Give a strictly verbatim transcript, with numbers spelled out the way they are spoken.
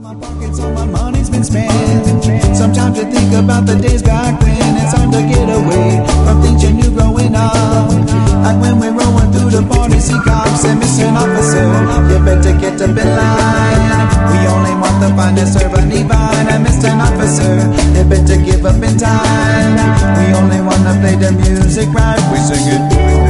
My pockets, all my money's been spent. Sometimes you think about the days back when. It's hard to get away from things you knew growing up. Like when we're rolling through the party, see cops and Mister Officer, you better get up in line. We only want the finest urban divine. And Mister Officer, you better give up in time. We only wanna play the music right. We sing it.